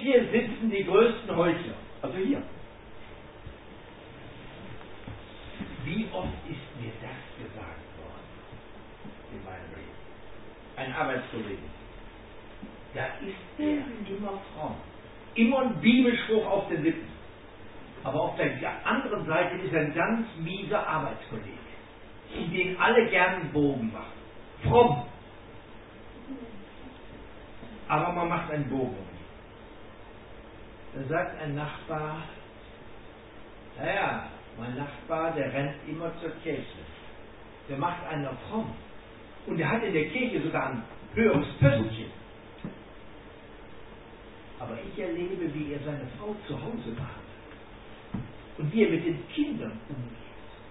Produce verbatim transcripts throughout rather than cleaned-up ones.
Kirche sitzen die größten Heuchler. Also hier. Wie oft ist mir das gesagt worden in meinem Leben? Ein Arbeitskollege. Da ist er immer fromm. Immer ein Bibelspruch auf den Lippen. Aber auf der anderen Seite ist er ein ganz mieser Arbeitskollege, in den alle gern einen Bogen machen. Fromm. Aber man macht einen Bogen. Da sagt ein Nachbar, naja, mein Nachbar, der rennt immer zur Kirche. Der macht einen auf fromm. Und der hat in der Kirche sogar ein höheres Pöstchen. Aber ich erlebe, wie er seine Frau zu Hause macht. Und wie er mit den Kindern umgeht.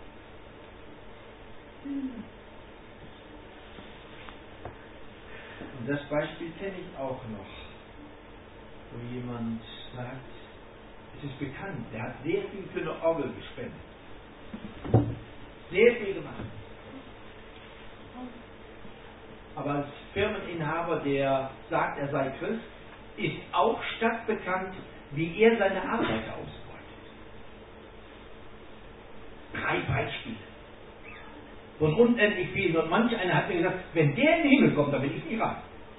Und das Beispiel kenne ich auch noch, wo jemand sagt, es ist bekannt, der hat sehr viel für eine Orgel gespendet. Sehr viel gemacht. Aber als Firmeninhaber, der sagt, er sei Christ, ist auch stadtbekannt, wie er seine Arbeit ausbeutet. Drei Beispiele. Von unendlich vielen. Und manch einer hat mir gesagt, wenn der in den Himmel kommt, dann will ich nie rein.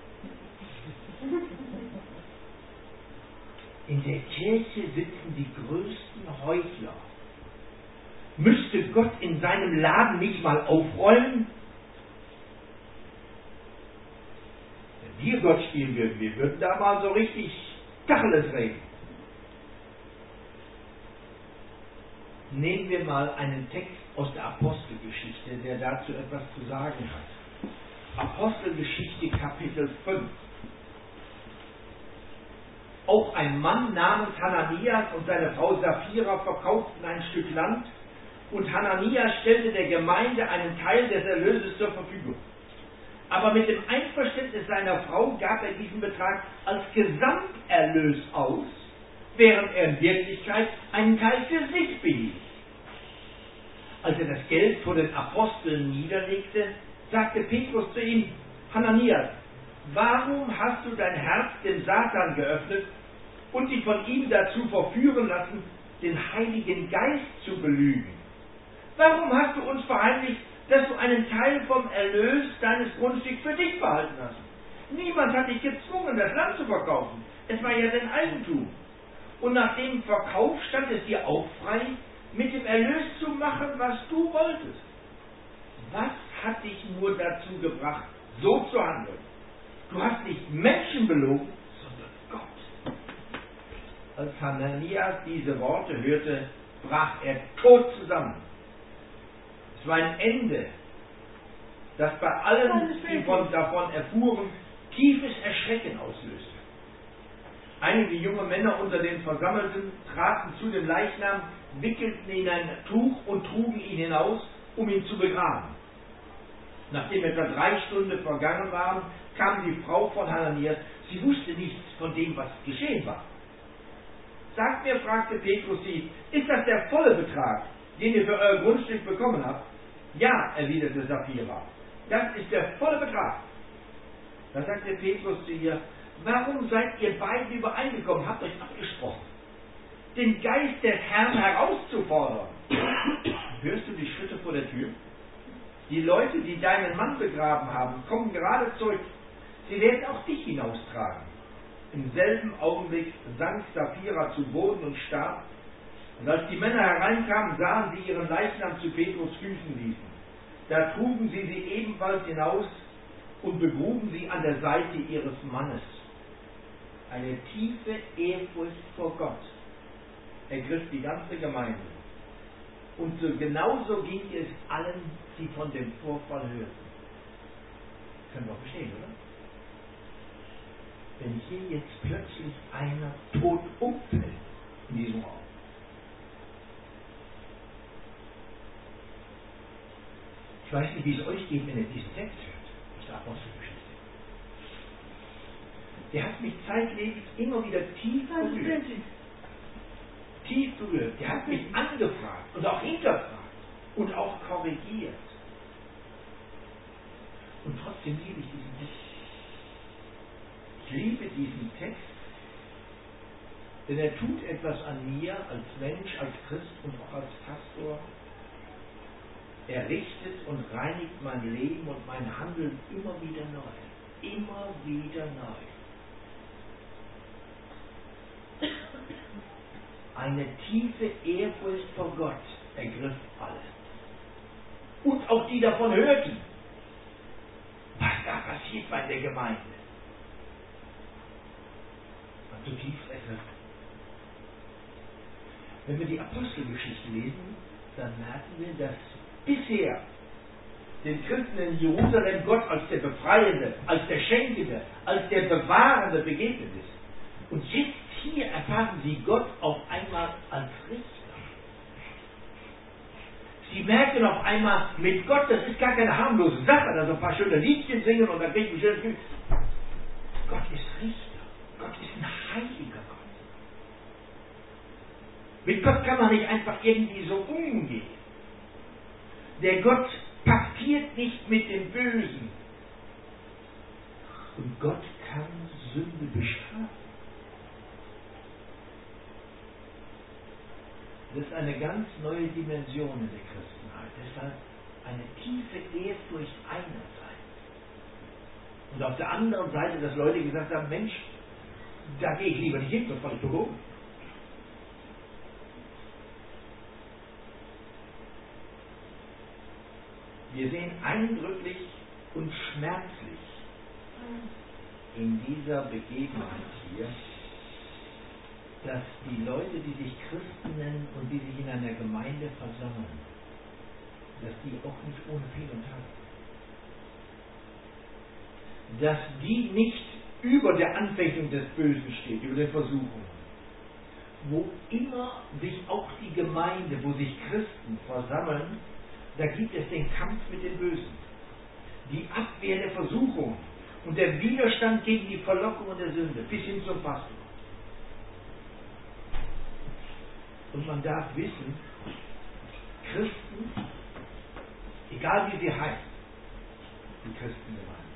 In der Kirche sitzen die größten Heuchler. Müsste Gott in seinem Laden nicht mal aufräumen? Wenn wir Gott spielen würden, wir würden da mal so richtig Tacheles reden. Nehmen wir mal einen Text aus der Apostelgeschichte, der dazu etwas zu sagen hat. Apostelgeschichte Kapitel fünf. Auch ein Mann namens Hananias und seine Frau Sapphira verkauften ein Stück Land und Hananias stellte der Gemeinde einen Teil des Erlöses zur Verfügung. Aber mit dem Einverständnis seiner Frau gab er diesen Betrag als Gesamterlös aus, während er in Wirklichkeit einen Teil für sich behielt. Als er das Geld vor den Aposteln niederlegte, sagte Petrus zu ihm, Hananias, warum hast du dein Herz dem Satan geöffnet und dich von ihm dazu verführen lassen, den Heiligen Geist zu belügen? Warum hast du uns verheimlicht, dass du einen Teil vom Erlös deines Grundstücks für dich behalten hast? Niemand hat dich gezwungen, das Land zu verkaufen. Es war ja dein Eigentum. Und nach dem Verkauf stand es dir auch frei, mit dem Erlös zu machen, was du wolltest. Was hat dich nur dazu gebracht, so zu handeln? Du hast nicht Menschen belogen, sondern Gott. Als Hananias diese Worte hörte, brach er tot zusammen. Es war ein Ende, das bei allen, die von, davon erfuhren, tiefes Erschrecken auslöste. Einige junge Männer unter den Versammelten traten zu dem Leichnam, wickelten ihn in ein Tuch und trugen ihn hinaus, um ihn zu begraben. Nachdem etwa drei Stunden vergangen waren, kam die Frau von Hananias. Sie wusste nichts von dem, was geschehen war. Sagt mir, fragte Petrus sie, ist das der volle Betrag, den ihr für euer Grundstück bekommen habt? Ja, erwiderte Sapphira, das ist der volle Betrag. Da sagte Petrus zu ihr, warum seid ihr beide übereingekommen, habt euch abgesprochen, den Geist des Herrn herauszufordern? Hörst du die Schritte vor der Tür? Die Leute, die deinen Mann begraben haben, kommen gerade zurück. Sie werden auch dich hinaustragen. Im selben Augenblick sank Sapphira zu Boden und starb. Und als die Männer hereinkamen, sahen sie ihren Leichnam zu Petrus Füßen liegen. Da trugen sie sie ebenfalls hinaus und begruben sie an der Seite ihres Mannes. Eine tiefe Ehrfurcht vor Gott ergriff die ganze Gemeinde. Und so genauso ging es allen, die von dem Vorfall hörten. Können wir verstehen, oder? Wenn hier jetzt plötzlich einer tot umfällt in diesem Raum. Ich weiß nicht, wie es euch geht, wenn ihr diesen Text hört, aus der Apostelgeschichte. Der hat mich zeitlebens immer wieder tief berührt. Tief berührt. Der hat mich angefragt und auch hinterfragt und auch korrigiert. Und trotzdem liebe ich diesen Text. Ich liebe diesen Text, Denn er tut etwas an mir als Mensch, als Christ und auch als Pastor. Er richtet und reinigt mein Leben und mein Handeln immer wieder neu. Immer wieder neu. Eine tiefe Ehrfurcht vor Gott ergriff alle. Und auch die davon hörten, was da passiert bei der Gemeinde. Und zutiefst ergriffen. Wenn wir die Apostelgeschichte lesen, dann merken wir, dass bisher den Christen in Jerusalem Gott als der Befreiende, als der Schenkende, als der Bewahrende begegnet ist. Und jetzt hier erfahren sie Gott auf einmal als Richter. Sie merken auf einmal, mit Gott, das ist gar keine harmlose Sache, da so ein paar schöne Liedchen singen und dann kriegt man schönes Gefühl. Gott ist Richter. Gott ist ein heiliger Gott. Mit Gott kann man nicht einfach irgendwie so umgehen. Der Gott paktiert nicht mit dem Bösen. Und Gott kann Sünde bestrafen. Das ist eine ganz neue Dimension in der Christenheit. Deshalb eine tiefe Ehrfurcht einerseits. Und auf der anderen Seite, dass Leute gesagt haben, Mensch, da gehe ich lieber nicht hin, das falle ich behoben. Wir sehen eindrücklich und schmerzlich in dieser Begebenheit hier, dass die Leute, die sich Christen nennen und die sich in einer Gemeinde versammeln, dass die auch nicht ohne Fehl und Tag sind. Dass die nicht über der Anfechtung des Bösen steht, über der Versuchung. Wo immer sich auch die Gemeinde, wo sich Christen versammeln, da gibt es den Kampf mit dem Bösen. Die Abwehr der Versuchung und der Widerstand gegen die Verlockung der Sünde, bis hin zum Fasten. Und man darf wissen, Christen, egal wie sie heißen, die Christengemeinde,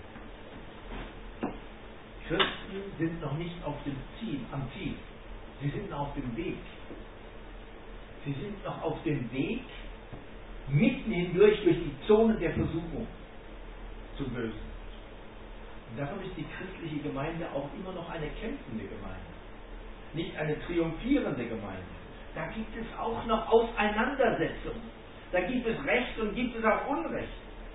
Christen sind noch nicht auf dem Ziel, am Ziel. Sie sind noch auf dem Weg. Sie sind noch auf dem Weg, mitten hindurch durch die Zonen der Versuchung zum Bösen. Und darum ist die christliche Gemeinde auch immer noch eine kämpfende Gemeinde, nicht eine triumphierende Gemeinde. Da gibt es auch noch Auseinandersetzungen. Da gibt es Recht und gibt es auch Unrecht.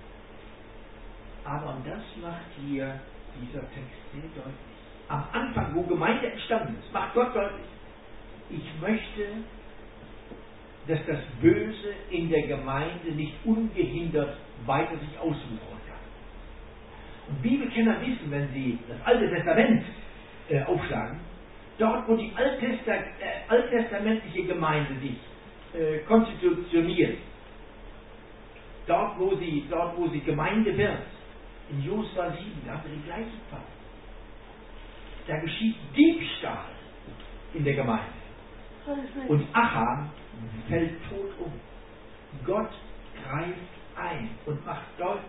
Aber und das macht hier dieser Text sehr deutlich. Am Anfang, wo Gemeinde entstanden ist, macht Gott deutlich, ich möchte, dass das Böse in der Gemeinde nicht ungehindert weiter sich auswuchern kann. Und Bibelkenner wissen, wenn sie das Alte Testament äh, aufschlagen, dort, wo die Alttesta- äh, alttestamentliche Gemeinde sich äh, konstitutioniert, dort wo, sie, dort, wo sie Gemeinde wird, in Josua sieben, da haben wir den gleichen Fall. Da geschieht Diebstahl in der Gemeinde. Und Achan fällt tot um. Gott greift ein und macht deutlich,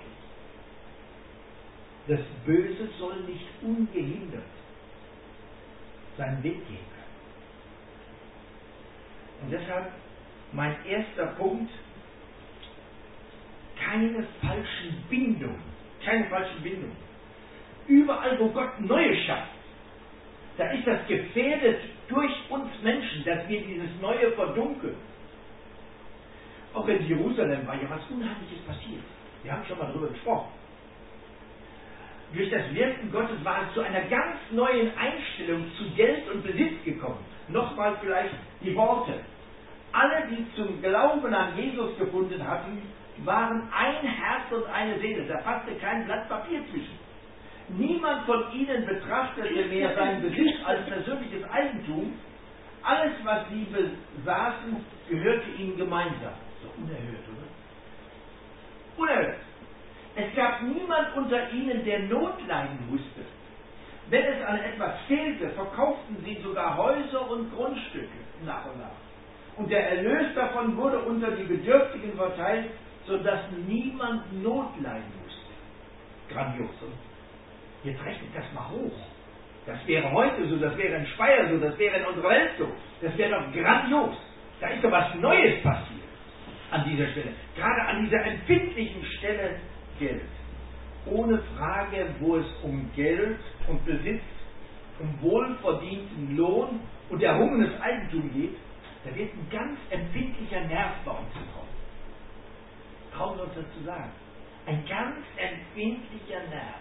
das Böse soll nicht ungehindert seinen Weg gehen können. Und deshalb mein erster Punkt, keine falschen Bindungen. Keine falschen Bindungen. Überall, wo Gott Neues schafft, da ist das gefährdet durch uns Menschen, dass wir dieses Neue verdunkeln. Auch in Jerusalem war ja was Unheimliches passiert. Wir haben schon mal darüber gesprochen. Durch das Wirken Gottes war es zu einer ganz neuen Einstellung zu Geld und Besitz gekommen. Nochmal vielleicht die Worte. Alle, die zum Glauben an Jesus gefunden hatten, waren ein Herz und eine Seele. Da passte kein Blatt Papier zwischen. Niemand von ihnen betrachtete mehr seinen Besitz als persönliches Eigentum. Alles, was sie besaßen, gehörte ihnen gemeinsam. So unerhört, oder? Unerhört. Es gab niemand unter ihnen, der Not leiden musste. Wenn es an etwas fehlte, verkauften sie sogar Häuser und Grundstücke nach und nach. Und der Erlös davon wurde unter die Bedürftigen verteilt, sodass niemand Not leiden musste. Grandios, oder? Jetzt rechnet das mal hoch. Das wäre heute so, das wäre in Speyer so, das wäre in unserer Welt so. Das wäre doch grandios. Da ist doch was Neues passiert an dieser Stelle. Gerade an dieser empfindlichen Stelle Geld. Ohne Frage, wo es um Geld und Besitz, um wohlverdienten Lohn und errungenes Eigentum geht, da wird ein ganz empfindlicher Nerv bei uns gekommen. Trauen wir uns das zu sagen. Ein ganz empfindlicher Nerv.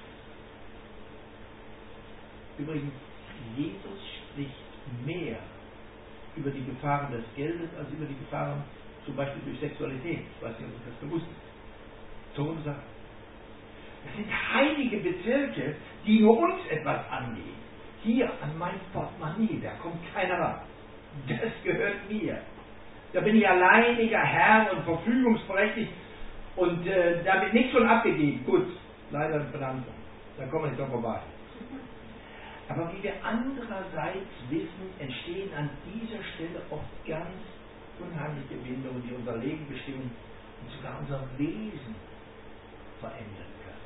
Übrigens, Jesus spricht mehr über die Gefahren des Geldes als über die Gefahren zum Beispiel durch Sexualität. Ich weiß nicht, ob das bewusst ist. Todessache. Das sind heilige Bezirke, die nur uns etwas angehen. Hier an mein Portemonnaie, da kommt keiner ran. Das gehört mir. Da bin ich alleiniger Herr und verfügungsberechtigt und äh, da wird nichts von abgegeben. Gut, leider benannt. Da kommen wir nicht dran vorbei. Aber wie wir andererseits wissen, entstehen an dieser Stelle oft ganz unheimliche Bindungen, die unser Leben bestimmen und sogar unser Wesen verändern können.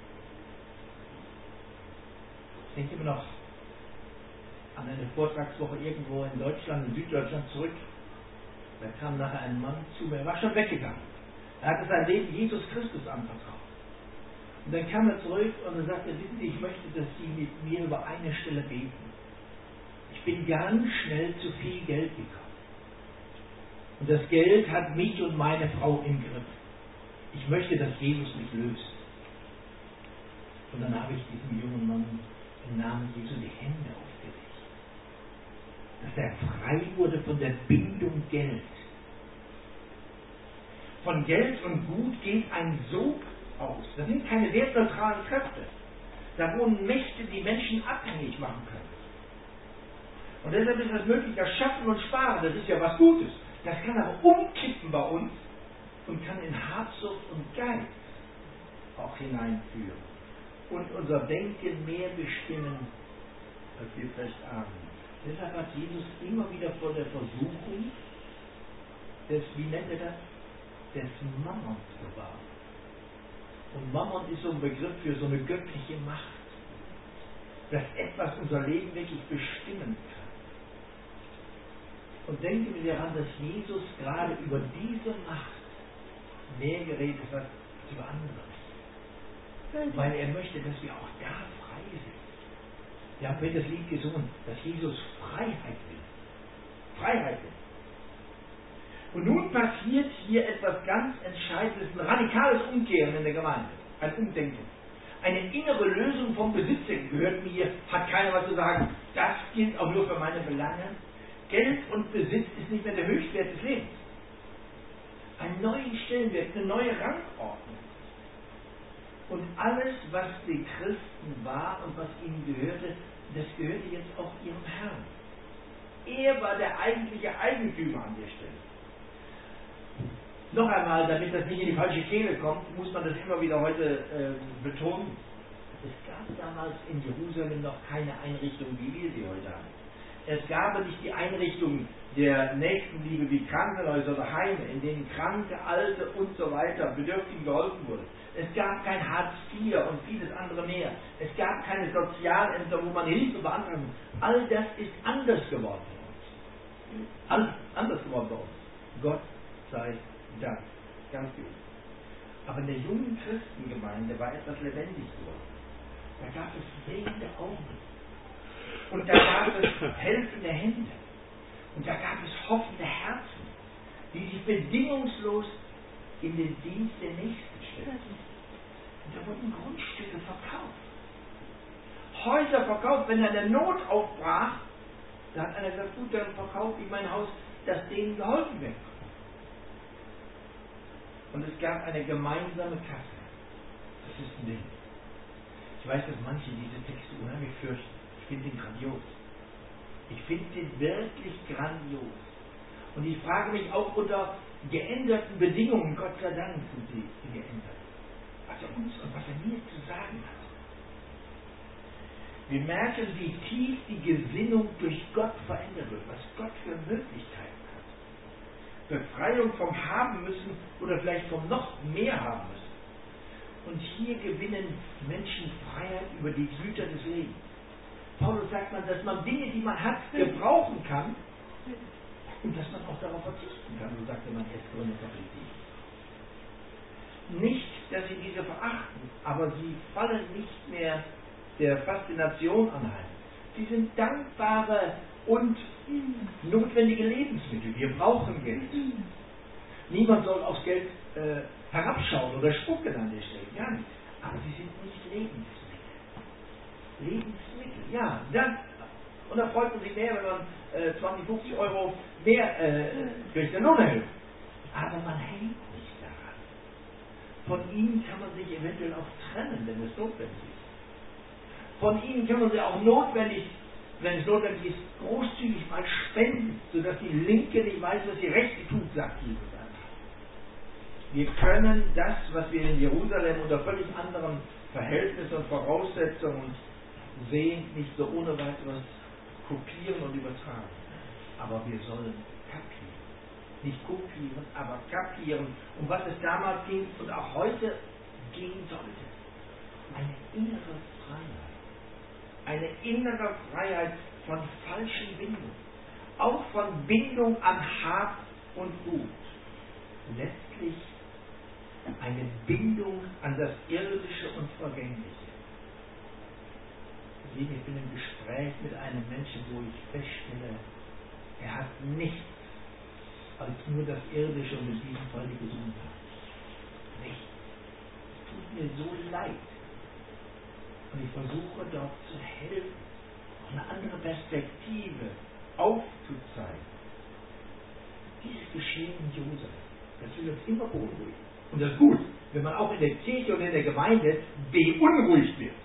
Ich denke immer noch an eine Vortragswoche irgendwo in Deutschland, in Süddeutschland zurück. Da kam nachher ein Mann zu mir, er war schon weggegangen. Er hatte sein Leben Jesus Christus anvertraut. Und dann kam er zurück und er sagte, wissen Sie, ich möchte, dass Sie mit mir über eine Stelle beten. Ich bin ganz schnell zu viel Geld gekommen. Und das Geld hat mich und meine Frau im Griff. Ich möchte, dass Jesus mich löst. Und dann habe ich diesem jungen Mann im Namen Jesu die Hände aufgelegt. Dass er frei wurde von der Bindung Geld. Von Geld und Gut geht ein Sog aus. Das sind keine wertneutralen Kräfte. Da wohnen Mächte, die Menschen abhängig machen können. Und deshalb ist es möglich, das Schaffen und Sparen, das ist ja was Gutes. Das kann aber umkippen bei uns und kann in Habsucht und Geiz auch hineinführen. Und unser Denken mehr bestimmen, als wir vielleicht ahnen. Deshalb hat Jesus immer wieder vor der Versuchung des, wie nennt er das? Des Mammons bewahrt. Und Mammon ist so ein Begriff für so eine göttliche Macht, dass etwas unser Leben wirklich bestimmen kann. Und denken wir daran, dass Jesus gerade über diese Macht mehr geredet hat als über andere. Weil er möchte, dass wir auch da frei sind. Wir haben das Lied gesungen, dass Jesus Freiheit will. Freiheit will. Und nun passiert hier etwas ganz Entscheidendes, ein radikales Umkehren in der Gemeinde, ein Umdenken. Eine innere Lösung vom Besitz gehört mir, hat keiner was zu sagen. Das gilt auch nur für meine Belange. Geld und Besitz ist nicht mehr der Höchstwert des Lebens. Einen neuen Stellenwert, eine neue Rangordnung. Und alles, was den Christen war und was ihnen gehörte, das gehörte jetzt auch ihrem Herrn. Er war der eigentliche Eigentümer an der Stelle. Noch einmal, damit das nicht in die falsche Kehle kommt, muss man das immer wieder heute äh, betonen. Es gab damals in Jerusalem noch keine Einrichtung, wie wir sie heute haben. Es gab nicht die Einrichtung der Nächstenliebe wie Krankenhäuser oder Heime, in denen Kranke, Alte und so weiter Bedürftigen geholfen wurde. Es gab kein Hartz vier und vieles andere mehr. Es gab keine Sozialämter, wo man Hilfe beantragen muss. All das ist anders geworden bei uns. Alles anders geworden bei uns. Gott sei Dank. Ganz gut. Aber in der jungen Christengemeinde war etwas lebendig geworden. Da gab es sehende Augen. Und da gab es helfende Hände. Und da gab es hoffende Herzen, die sich bedingungslos in den Dienst der Nächsten stellten. Und da wurden Grundstücke verkauft. Häuser verkauft, wenn eine Not aufbrach, da hat einer gesagt, gut, dann verkaufe ich mein Haus, dass denen geholfen wird. Und es gab eine gemeinsame Kasse. Das ist ein Ding. Ich weiß, dass manche diese Texte unheimlich fürchten. Ich finde ihn grandios. Ich finde ihn wirklich grandios. Und ich frage mich auch unter geänderten Bedingungen, Gott sei Dank sind sie geändert, was er uns und was er mir zu sagen hat. Wir merken, wie tief die Gesinnung durch Gott verändert wird, was Gott für Möglichkeiten hat. Befreiung vom Haben müssen oder vielleicht vom noch mehr haben müssen. Und hier gewinnen Menschen Freiheit über die Güter des Lebens. Paulus sagt man, dass man Dinge, die man hat, gebrauchen kann und dass man auch darauf verzichten kann, so sagte man erst Korinther Kapitel sieben. Nicht, dass sie diese verachten, aber sie fallen nicht mehr der Faszination anheim. Sie sind dankbare und notwendige Lebensmittel. Wir brauchen Geld. Niemand soll aufs Geld äh, herabschauen oder spucken an der Stelle. Ja, nicht. Aber sie sind nicht Lebensmittel. Lebensmittel, ja. Dann, und da freut man sich mehr, wenn man äh, zwanzig, fünfzig Euro mehr äh, durch den Lohn erhöht. Aber man hängt nicht daran. Von ihnen kann man sich eventuell auch trennen, wenn es notwendig ist. Von ihnen kann man sich auch notwendig, wenn es notwendig ist, großzügig mal spenden, sodass die Linke nicht weiß, was die Rechte tut, sagt Jesus. Wir können das, was wir in Jerusalem unter völlig anderen Verhältnissen und Voraussetzungen sehen, nicht so ohne weiteres kopieren und übertragen. Aber wir sollen kapieren. Nicht kopieren, aber kapieren, um was es damals ging und auch heute gehen sollte. Eine innere Freiheit. Eine innere Freiheit von falschen Bindungen. Auch von Bindung an Hab und Gut. Letztlich eine Bindung an das Irdische und Vergängliche. Ich bin im Gespräch mit einem Menschen, wo ich feststelle, er hat nichts als nur das Irdische und in diesem Fall die Gesundheit. Nichts. Es tut mir so leid. Und ich versuche dort zu helfen, eine andere Perspektive aufzuzeigen. Dieses Geschehen in Jerusalem, das will uns immer beunruhigen. Und das ist gut, wenn man auch in der Kirche und in der Gemeinde beunruhigt wird.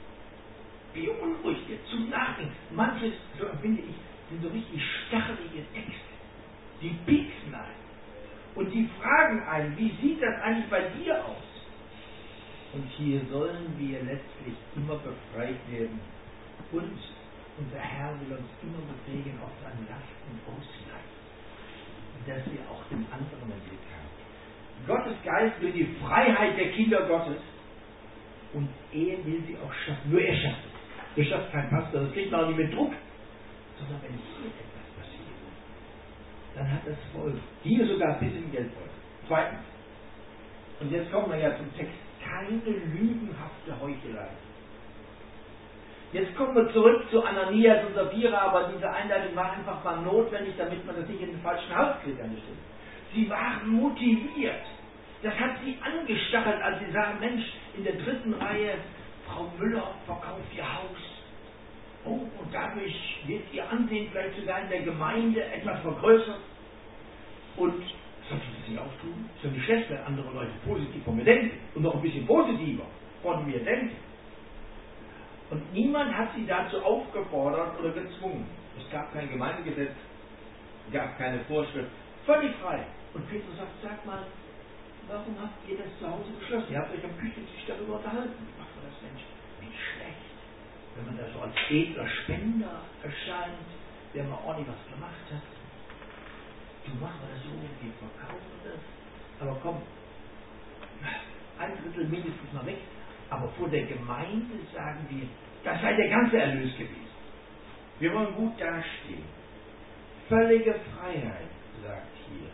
Beunruhigt wird, zum Nachdenken. Manches, so empfinde ich, sind so richtig stachelige Texte. Die pieksen einen. Und die fragen einen, wie sieht das eigentlich bei dir aus? Und hier sollen wir letztlich immer befreit werden. Und unser Herr will uns immer befähigen, auf seine Lasten auszuleiten. Dass wir auch den anderen im Blick haben. Gottes Geist will die Freiheit der Kinder Gottes und er will sie auch schaffen. Nur er schafft es. Er schafft kein Pastor, das kriegt man auch nicht mit Druck. Sondern wenn hier etwas passiert, dann hat das Volk, hier sogar bis im Geldbeutel. Zweitens, und jetzt kommen wir ja zum Text, keine lügenhafte Heuchelei. Jetzt kommen wir zurück zu Ananias und Sapphira, aber diese Einleitung war einfach mal notwendig, damit man das nicht in den falschen Hals kriegt an der Stelle. Sie waren motiviert. Das hat sie angestachelt, als sie sagen, Mensch, in der dritten Reihe, Frau Müller verkauft ihr Haus. Oh, und dadurch wird ihr Ansehen vielleicht sogar in der Gemeinde etwas vergrößert. Und sollte das nicht auch tun? Ist ja nicht schlecht, wenn andere Leute positiv von mir denken und noch ein bisschen positiver von mir denken. Und niemand hat sie dazu aufgefordert oder gezwungen. Es gab kein Gemeindegesetz, es gab keine Vorschrift. Völlig frei. Und Petrus sagt, sag mal, warum habt ihr das zu Hause beschlossen? Ihr habt euch am Küchentisch darüber unterhalten. Wie macht man das, Mensch? Nicht schlecht. Wenn man da so als edler Spender erscheint, der mal ordentlich was gemacht hat. Du machst das so, wir verkaufen das. Aber komm, ein Drittel mindestens mal weg. Aber vor der Gemeinde sagen wir, das sei der ganze Erlös gewesen. Wir wollen gut dastehen. Völlige Freiheit, sagt hier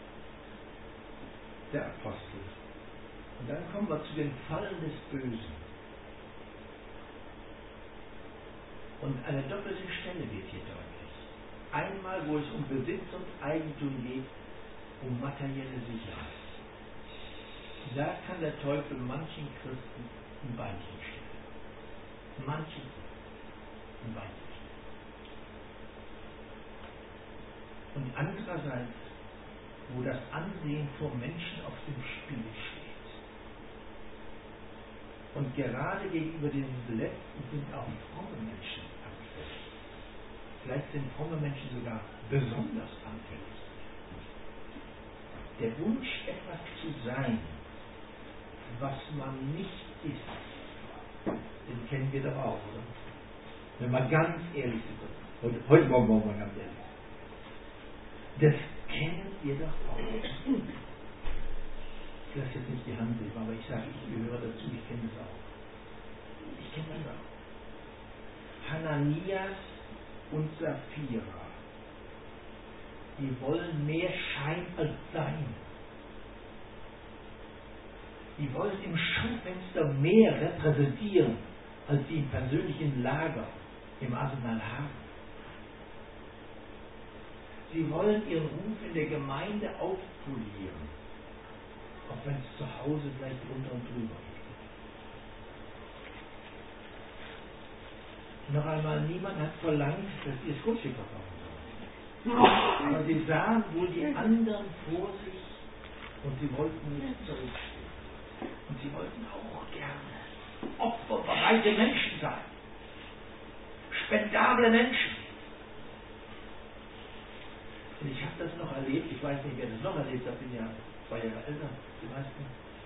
der Apostel. Und dann kommen wir zu den Fallen des Bösen. Und eine doppelte Stelle wird hier deutlich. Einmal, wo es um Besitz und Eigentum geht, um materielle Sicherheit. Da kann der Teufel manchen Christen ein Beinchen stellen. Manchen ein Beinchen stellen. Und andererseits, wo das Ansehen vor Menschen auf dem Spiel steht. Und gerade gegenüber den Letzten sind auch fromme Menschen anfällig. Vielleicht sind fromme Menschen sogar besonders anfällig. Der Wunsch, etwas zu sein, was man nicht ist, den kennen wir doch auch, oder? Wenn wir ganz ehrlich sind. Heute, heute Morgen wollen wir ganz ehrlich. Das kennen wir doch auch. Ich lasse jetzt nicht die Hand heben, aber ich sage, ich gehöre dazu, ich kenne das auch. Ich kenne das auch. Hananias und Sapphira, die wollen mehr Schein als Sein. Die wollen im Schaufenster mehr repräsentieren, als sie im persönlichen Lager, im Arsenal haben. Sie wollen ihren Ruf in der Gemeinde aufpolieren, auch wenn es zu Hause vielleicht drunter und drüber geht. Noch einmal, niemand hat verlangt, dass sie das Grundstück verkaufen sollen. Aber sie sahen wohl die anderen vor sich und sie wollten nicht zurückstehen. Und sie wollten auch gerne opferbereite Menschen sein. Spendable Menschen. Und ich habe das noch erlebt, ich weiß nicht, wer das noch erlebt hat, bin ja zwei Jahre älter, die meisten.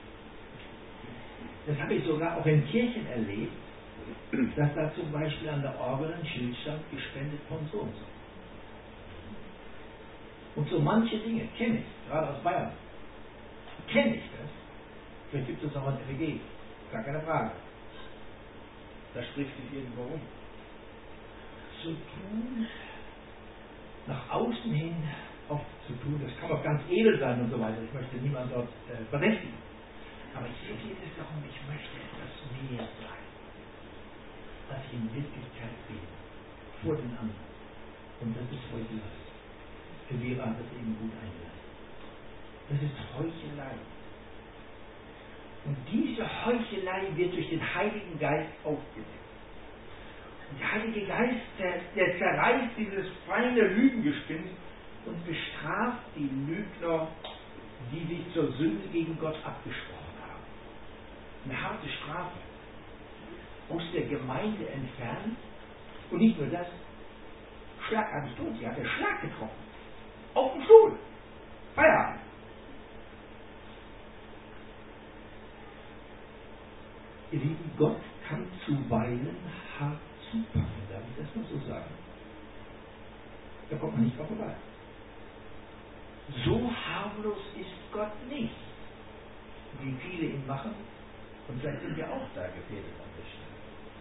Das habe ich sogar auch in Kirchen erlebt, dass da zum Beispiel an der Orgel ein Schild stand, gespendet von so und so. Und so manche Dinge kenne ich, gerade aus Bayern, kenne ich das. Vielleicht gibt es auch ein L E G, gar keine Frage. Da spricht sich irgendwo rum. Zu tun, nach außen hin oft zu tun, das kann auch ganz edel sein und so weiter. Ich möchte niemanden dort äh, berechtigen. Aber hier geht es darum, ich möchte etwas mehr sein, als ich in Wirklichkeit bin, vor den anderen. Und das ist Heuchelei. Für Vera hat das eben gut eingeleitet. Das ist Heuchelei. Und diese Heuchelei wird durch den Heiligen Geist aufgedeckt. Und der Heilige Geist, der, der zerreißt dieses feine Lügengespinst und bestraft die Lügner, die sich zur Sünde gegen Gott abgesprochen haben. Eine harte Strafe. Aus der Gemeinde entfernt. Und nicht nur das, Schlag an den Stuhl. Sie hat den Schlag getroffen. Auf dem Stuhl. Feierabend. Ihr Lieben, Gott kann zuweilen hart zupacken, darf ich das mal so sagen? Da kommt man nicht drauf vorbei. So harmlos ist Gott nicht, wie viele ihn machen, und vielleicht sind wir auch da gefährdet an der Stelle.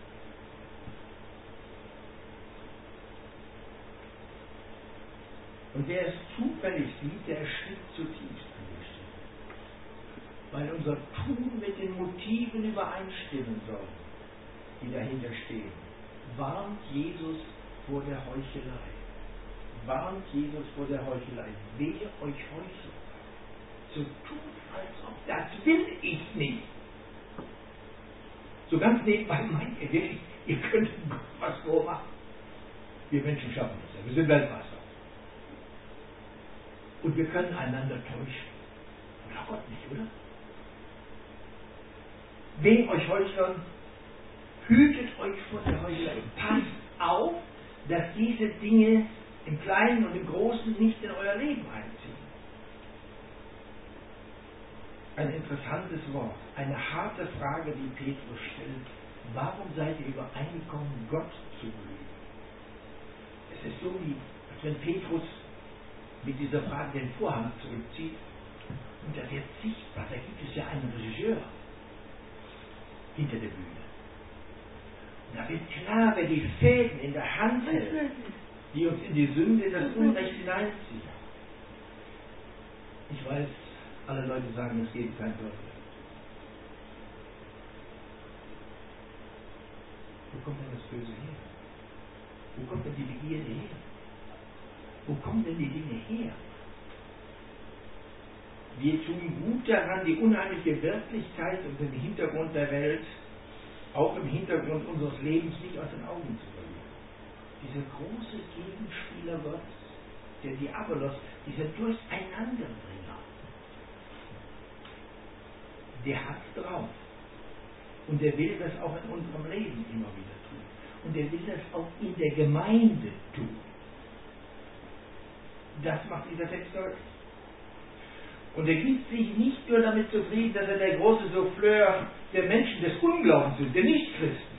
Und wer es zufällig sieht, der erschrickt zutiefst an der Stelle. Weil unser Tun mit den Motiven übereinstimmen soll, die dahinter stehen. Warnt Jesus vor der Heuchelei. Warnt Jesus vor der Heuchelei. Wehe euch Heuchler. So tut, als ob das will ich nicht. So ganz nebenbei meint ihr wirklich, ihr könnt Gott was vormachen. Wir Menschen schaffen das ja. Wir sind Weltmeister. Und wir können einander täuschen. Aber Gott nicht, oder? Wegen euch Heuchlern, hütet euch vor der Heuchelei. Passt auf, dass diese Dinge im Kleinen und im Großen nicht in euer Leben einziehen. Ein interessantes Wort, eine harte Frage, die Petrus stellt. Warum seid ihr übereingekommen, Gott zu belügen? Es ist so, wie als wenn Petrus mit dieser Frage den Vorhang zurückzieht und da wird sichtbar, da gibt es ja einen Regisseur hinter der Bühne. Und da wird klar, wer die Fäden in der Hand hält, die uns in die Sünde, in das Unrecht hineinziehen. Ich weiß, alle Leute sagen, es geht kein Teufel. Wo kommt denn das Böse her? Wo kommt denn die Begierde her? Wo kommen denn die Dinge her? Wir tun gut daran, die unheimliche Wirklichkeit und den Hintergrund der Welt, auch im Hintergrund unseres Lebens, nicht aus den Augen zu verlieren. Dieser große Gegenspieler Gottes, der Diabolos, dieser Durcheinanderbringer, der hat drauf. Und der will das auch in unserem Leben immer wieder tun. Und er will das auch in der Gemeinde tun. Das macht dieser Text deutlich. Und er gibt sich nicht nur damit zufrieden, dass er der große Souffleur der Menschen des Unglaubens ist, der Nichtchristen.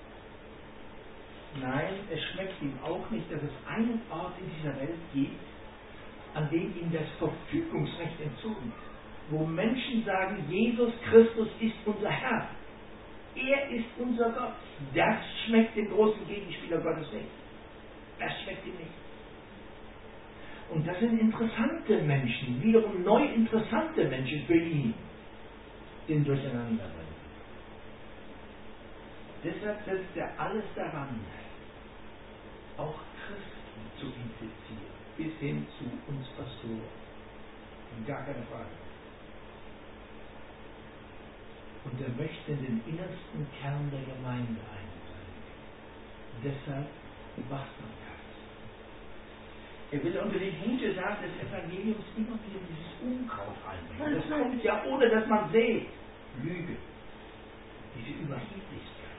Nein, es schmeckt ihm auch nicht, dass es einen Ort in dieser Welt gibt, an dem ihm das Verfügungsrecht entzogen ist. Wo Menschen sagen, Jesus Christus ist unser Herr. er ist unser Gott. Das schmeckt dem großen Gegenspieler Gottes nicht. Das schmeckt ihm nicht. Und das sind interessante Menschen, wiederum neu interessante Menschen für ihn, den Durcheinander bringen. Deshalb setzt er alles daran, auch Christen zu infizieren, bis hin zu uns Pastoren. Und gar keine Frage. Und er möchte in den innersten Kern der Gemeinde eindringen. Deshalb die Wachsamkeit. Er will unter die gute Sache des Evangeliums immer wieder dieses Unkraut reinbringen. Das kommt ja, ohne dass man sieht. Lüge. Diese Überheblichkeit.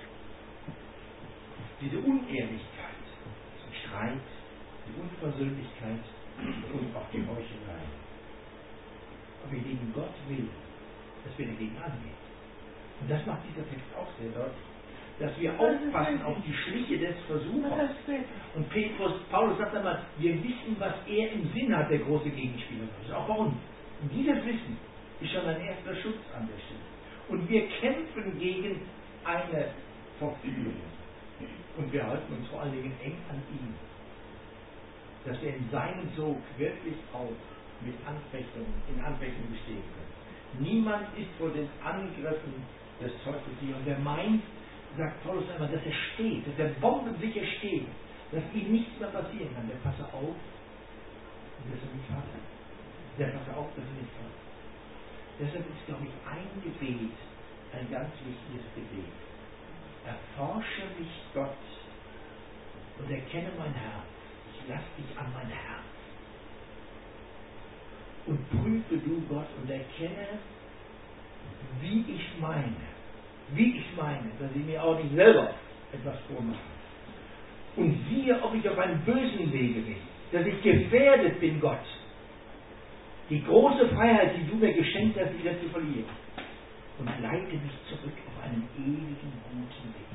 Diese Unehrlichkeit. Der Streit. Die Unversöhnlichkeit. Und auch die Heuchelei. Aber ihr lieben, Gott will, dass wir dagegen angehen. Und das macht dieser Text auch sehr deutlich. Dass wir aufpassen auf die Schliche des Versuchers. Und Petrus, Paulus sagt einmal, wir wissen, was er im Sinn hat, der große Gegenspieler. Das ist auch bei uns. Und dieses Wissen ist schon ein erster Schutz an der Stelle. Und wir kämpfen gegen eine Verführung. Und wir halten uns vor allen Dingen eng an ihn. Dass wir in seinem Sog wirklich auch mit Anfechtungen, in Anfechtungen bestehen können. Niemand ist vor den Angriffen des Teufels hier. Und wer meint, sagt Paulus einmal, dass er steht, dass er bombensicher steht, dass ihm nichts mehr passieren kann, der passe auf, dass er nicht hat. Der passe auf, dass er nicht hat. Deshalb ist, glaube ich, ein Gebet ein ganz wichtiges Gebet. Erforsche mich, Gott, und erkenne mein Herz. Ich lasse dich an mein Herz. Und prüfe du, Gott, und erkenne, wie ich meine. Wie ich meine, dass ich mir auch nicht selber etwas vormache. Und siehe, ob ich auf einem bösen Wege bin, dass ich gefährdet bin, Gott, die große Freiheit, die du mir geschenkt hast, wieder zu verlieren. Und leite mich zurück auf einen ewigen, guten Weg.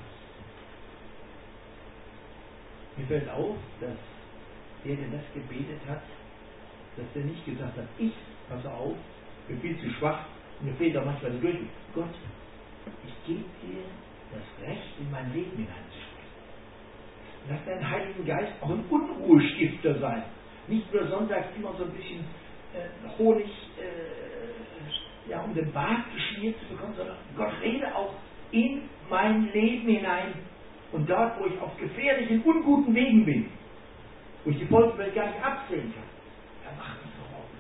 Mir fällt auf, dass der, der das gebetet hat, dass der nicht gesagt hat, ich, pass auf, bin viel zu schwach, und mir fehlt auch manchmal die Durchblick. Gott, ich gebe dir das Recht, in mein Leben hineinzusprechen. Lass deinen Heiligen Geist auch ein Unruhestifter sein. Nicht nur sonntags immer so ein bisschen äh, Honig äh, ja, um den Bart geschmiert zu bekommen, sondern Gott, rede auch in mein Leben hinein. Und dort, wo ich auf gefährlichen, unguten Wegen bin, wo ich die Folgenwelt gar nicht absehen kann, er macht mich doch auf.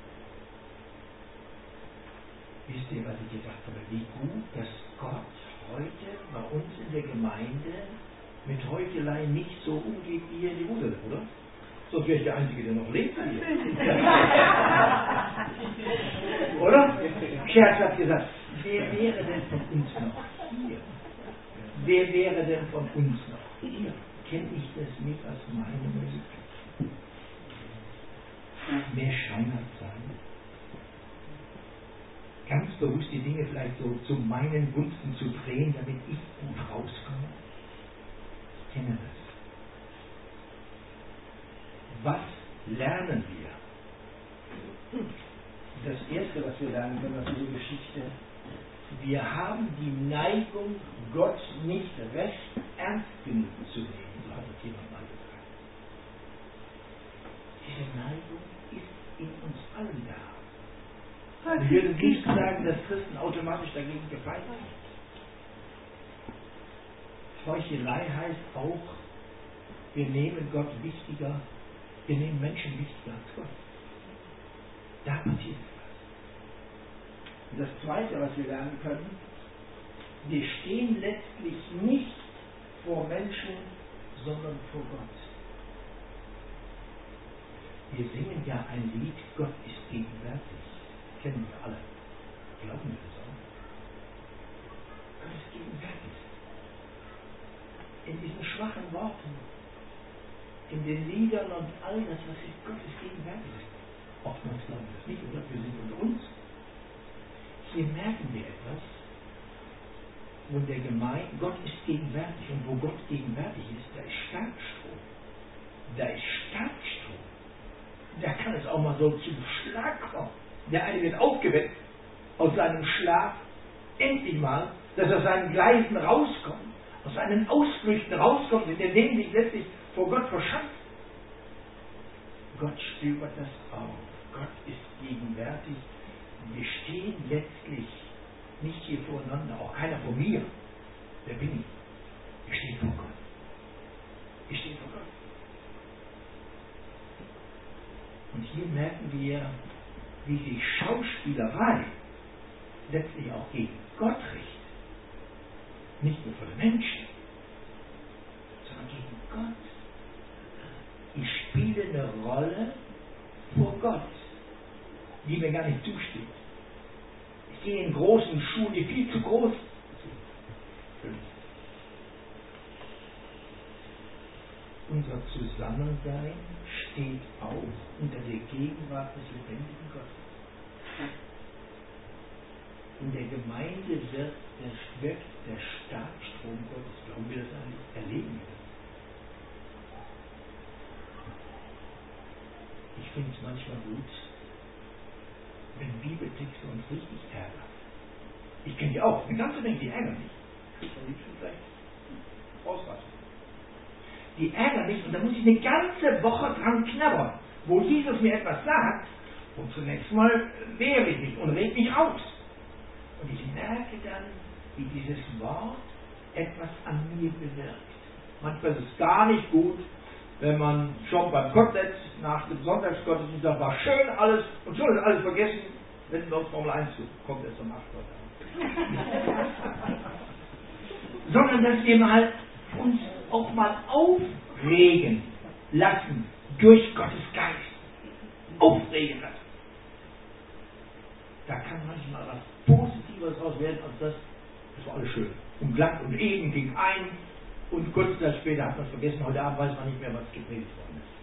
Wisst ihr, was ich gesagt habe? Wie gut, dass Gott heute bei uns in der Gemeinde mit Heuchelei nicht so umgeht wie hier in Jerusalem, oder? Sonst wäre ich der Einzige, der noch lebt hier. Oder? Scherz hat gesagt, wer wäre denn von uns noch hier? Wer wäre denn von uns noch hier? Kenne ich das nicht als meine Möglichkeit? Mehr scheinhaft sein. Ganz bewusst die Dinge vielleicht so zu meinen Gunsten zu drehen, damit ich gut rauskomme. Ich kenne das. Was lernen wir? Das Erste, was wir lernen können aus dieser Geschichte, wir haben die Neigung, Gott nicht recht ernst genug zu nehmen. So hat es jemand mal gesagt. Diese Neigung ist in uns allen da. Ich würde nicht sagen, dass Christen automatisch dagegen gefeit sind. Heuchelei heißt auch, wir nehmen Gott wichtiger, wir nehmen Menschen wichtiger als Gott. Da passiert etwas. Und das Zweite, was wir lernen können, wir stehen letztlich nicht vor Menschen, sondern vor Gott. Wir singen ja ein Lied, Gott ist gegenwärtig. Kennen wir alle. Glauben wir das auch? Gott ist gegenwärtig. In diesen schwachen Worten, in den Liedern und all das, was ist, Gott ist gegenwärtig. Oftmals glauben wir das nicht, oder? Wir sind unter uns. Hier merken wir etwas, wo der Gemeinde, Gott ist gegenwärtig, und wo Gott gegenwärtig ist, da ist Starkstrom. Da ist Starkstrom. Da kann es auch mal so zum Schlag kommen. Der eine wird aufgeweckt aus seinem Schlaf, endlich mal, dass er aus seinen Gleisen rauskommt, aus seinen Ausflüchten rauskommt, in denen sich letztlich vor Gott verschanzt. Gott stöbert das auf. Gott ist gegenwärtig. Wir stehen letztlich nicht hier voreinander, auch keiner vor mir. Wer bin ich? Wir stehen vor Gott. Wir stehen vor Gott. Und hier merken wir, wie sich Schauspielerei letztlich auch gegen Gott richtet. Nicht nur vor den Menschen, sondern gegen Gott. Ich spiele eine Rolle vor Gott, die mir gar nicht zusteht. Ich gehe in großen Schuhen, die viel zu groß sind. Unser Zusammensein steht auch unter der Gegenwart des lebendigen Gottes. In der Gemeinde wird der, wirkt der Starkstrom Gottes. Glauben wir das eigentlich? Erleben wir das? Ich finde es manchmal gut, wenn Bibeltexte uns richtig ärgern. Ich kenne die auch, eine ganze Menge, die ärgern mich. Am liebsten vielleicht ausrasten. Die ärgern mich und da muss ich eine ganze Woche dran knabbern, wo Jesus mir etwas sagt und zunächst mal wehre ich mich und reg mich aus. Und ich merke dann, wie dieses Wort etwas an mir bewirkt. Manchmal ist es gar nicht gut, wenn man schon beim Kotelett nach dem Sonntagsgottesdienst sagt, war schön alles und schon ist alles vergessen, wenn wir uns Formel eins zu kommt erst um acht Uhr. Sondern dass wir mal uns auch mal aufregen lassen durch Gottes Geist. Aufregen lassen. Da kann manchmal was Positives raus werden, als das, das war alles schön. Und glatt und eben ging ein und kurz Zeit später hat man es vergessen, heute Abend weiß man nicht mehr, was gepredigt worden ist.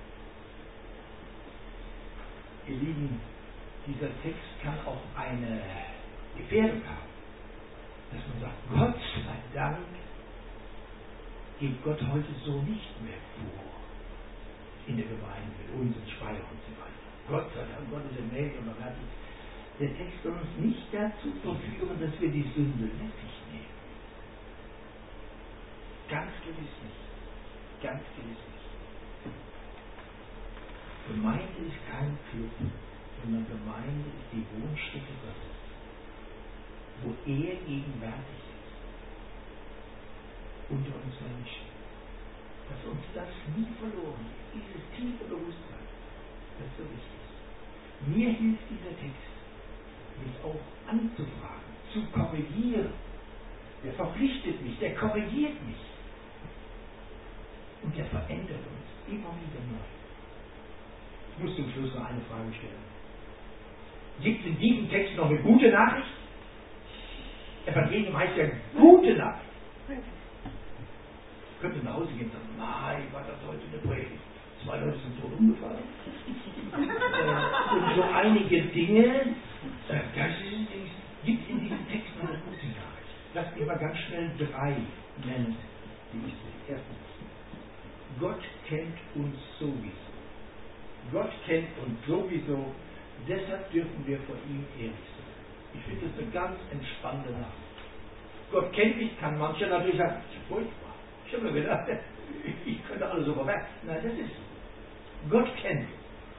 Ihr Lieben, dieser Text kann auch eine Gefährdung haben, dass man sagt, Gott sei Dank geht Gott heute so nicht mehr vor in der Gemeinde, mit uns in Speyer und so weiter. Gott sei Dank, Gott ist gnädig und barmherzig. Der Text soll uns nicht dazu verführen, dass wir die Sünde lässig nehmen. Ganz gewiss nicht. Ganz gewiss nicht. Gemeinde ist kein Club, sondern Gemeinde ist die Wohnstätte Gottes, wo er gegenwärtig ist. Unter uns Menschen. Dass uns das nie verloren geht. Dieses tiefe Bewusstsein, das ist so wichtig. Mir hilft dieser Text, mich auch anzufragen, zu korrigieren. Der verpflichtet mich, der korrigiert mich. Und der verändert uns immer wieder neu. Ich muss zum Schluss noch eine Frage stellen. Gibt es in diesem Text noch eine gute Nachricht? Evangelium heißt ja gute Nachricht. Ich könnte nach Hause gehen und sagen, nein, war das heute eine Predigt. Zwei Leute sind tot umgefallen. äh, und so einige Dinge, äh, das ist, gibt es in diesem Text noch eine gute Nachricht. Lass mich mal ganz schnell drei nennen, die ich sehe. Erstens, Gott kennt uns sowieso. Gott kennt uns sowieso, deshalb dürfen wir vor ihm ehrlich sein. Ich finde das eine ganz entspannte Nachricht. Gott kennt mich, kann mancher natürlich sagen, das ist furchtbar. Ich habe mir gedacht, ich könnte alles so verwerfen. Nein, das ist so. Gott kennt uns.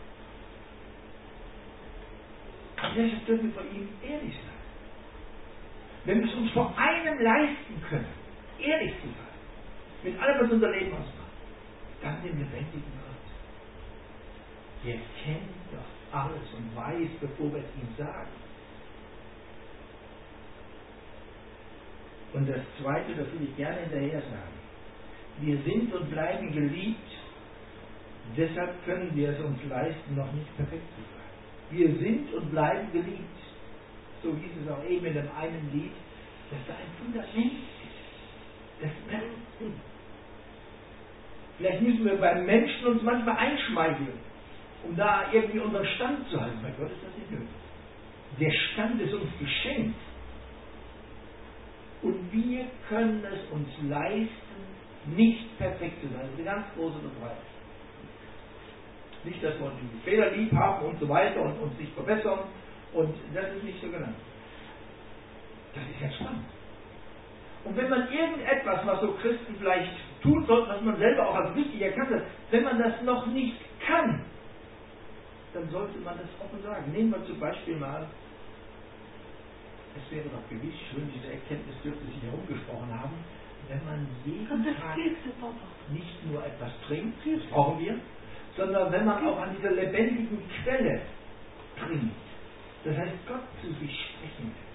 Und deshalb dürfen wir vor ihm ehrlich sein. Wenn wir es uns vor einem leisten können, ehrlich zu sein, mit allem, was unser Leben ausmacht, dann den lebendigen Gott. Der kennt doch alles und weiß, bevor wir es ihm sagen. Und das Zweite, das will ich gerne hinterher sagen. Wir sind und bleiben geliebt, deshalb können wir es uns leisten, noch nicht perfekt zu sein. Wir sind und bleiben geliebt. So hieß es auch eben in dem einen Lied, dass da ein Fundament ist. Das merkt. Vielleicht müssen wir beim Menschen uns manchmal einschmeicheln, um da irgendwie unseren Stand zu halten. Bei Gott ist das nicht nötig. Der Stand ist uns geschenkt. Und wir können es uns leisten, nicht perfekt zu sein. Das ist eine ganz große Befreiung. Nicht, dass wir die Fehler lieb haben und so weiter und uns nicht verbessern. Und das ist nicht so genannt. Das ist ja spannend. Und wenn man irgendetwas, was so Christen vielleicht tun sollten, was man selber auch als wichtig erkannt hat, wenn man das noch nicht kann, dann sollte man das offen sagen. Nehmen wir zum Beispiel mal, es wäre doch gewiss schön, diese Erkenntnis dürfte sich herumgesprochen haben, wenn man jeden Tag nicht nur etwas trinkt, das brauchen wir, sondern wenn man auch an dieser lebendigen Quelle trinkt. Das heißt, Gott zu sich sprechen will.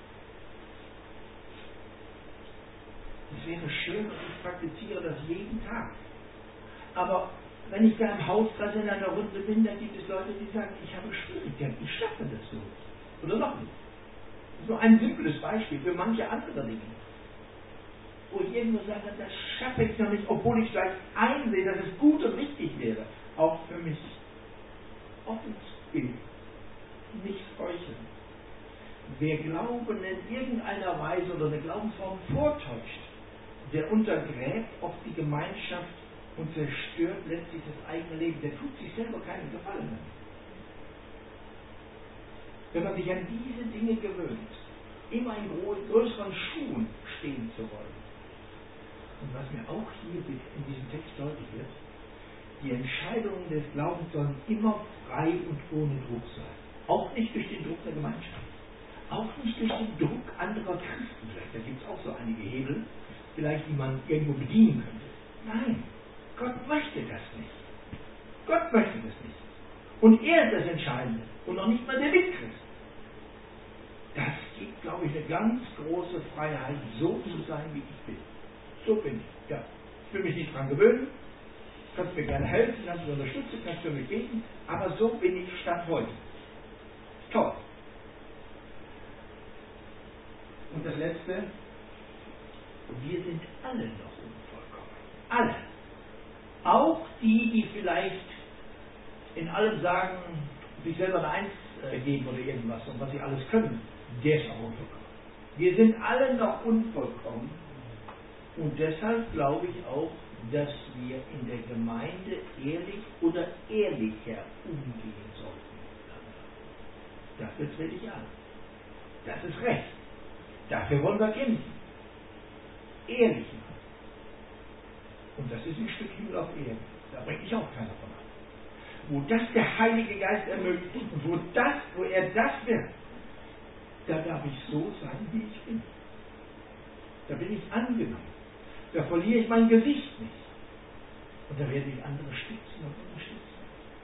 Es wäre schön und ich praktiziere das jeden Tag. Aber wenn ich da im Hauskreis in einer Runde bin, dann gibt es Leute, die sagen, ich habe Schwierigkeiten, ich schaffe das so. Oder noch nicht. Das ist nur ein simples Beispiel für manche andere Dinge. Wo ich irgendwo sage, das schaffe ich noch nicht, obwohl ich vielleicht einsehe, dass es gut und richtig wäre, auch für mich. Offen bilden, nicht heucheln. Wer Glauben in irgendeiner Weise oder eine Glaubensform vortäuscht, der untergräbt oft die Gemeinschaft und zerstört letztlich das eigene Leben. Der tut sich selber keinen Gefallen damit. Wenn man sich an diese Dinge gewöhnt, immer in größeren Schuhen stehen zu wollen. Und was mir auch hier in diesem Text deutlich wird, die Entscheidungen des Glaubens sollen immer frei und ohne Druck sein. Auch nicht durch den Druck der Gemeinschaft. Auch nicht durch den Druck anderer Christen. Vielleicht, da gibt es auch so einige Hebel, vielleicht die man irgendwo bedienen könnte. Nein, Gott möchte das nicht. Gott möchte das nicht. Und er ist das Entscheidende und noch nicht mal der Mitchrist. Das gibt, glaube ich, eine ganz große Freiheit, so zu sein, wie ich bin. So bin ich. Ja. Ich will mich nicht dran gewöhnen. Kannst mir gerne helfen, kannst mich unterstützen, kannst für mich beten, aber so bin ich Stand heute. Toll. Und das Letzte, wir sind alle noch unvollkommen. Alle. Auch die, die vielleicht in allem sagen, sich selber eine Eins äh, geben oder irgendwas und was sie alles können, der ist auch unvollkommen. Wir sind alle noch unvollkommen und deshalb glaube ich auch, dass wir in der Gemeinde ehrlich oder ehrlicher umgehen sollten. Dafür trete ich an. Das ist recht. Dafür wollen wir kämpfen. Ehrlich machen. Und das ist ein Stück Himmel auf Erden. Da bringt mich auch keiner von ab. Wo das der Heilige Geist ermöglicht und wo, das, wo er das wirkt, da darf ich so sein, wie ich bin. Da bin ich angenommen. Da verliere ich mein Gesicht nicht. Und da werde ich andere stützen und unterstützen.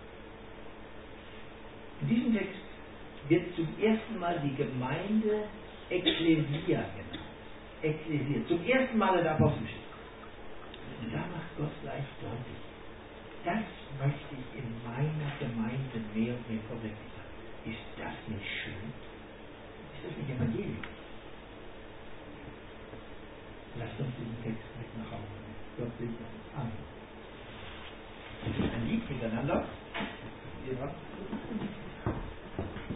In diesem Text wird zum ersten Mal die Gemeinde Ekklesia genannt. Ekklesia. Zum ersten Mal in der Apostelgeschichte. Und da macht Gott gleich deutlich, das möchte ich in meiner Gemeinde mehr und mehr verwirklichen. Ist das nicht schön? Ist das nicht Evangelium? Lasst uns diesen Text mit nach Hause nehmen. Gott segne uns. Amen. Ein Lied miteinander. Ihr